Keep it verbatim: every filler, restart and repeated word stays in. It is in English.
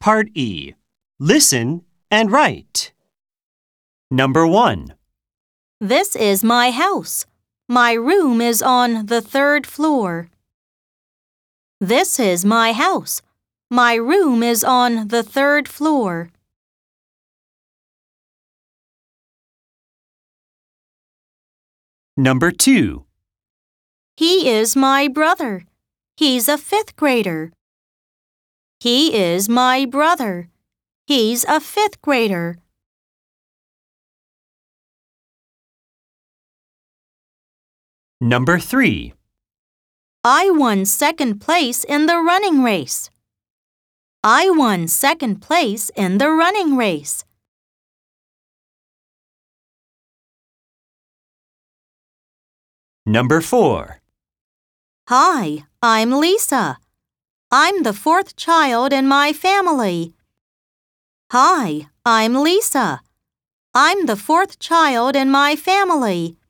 Part E. Listen and write. Number one. This is my house. My room is on the third floor. This is my house. My room is on the third floor. Number two. He is my brother. He's a fifth grader. He is my brother. He's a fifth grader. Number three. I won second place in the running race. I won second place in the running race. Number four. Hi, I'm Lisa. I'm the fourth child in my family. Hi, I'm Lisa. I'm the fourth child in my family.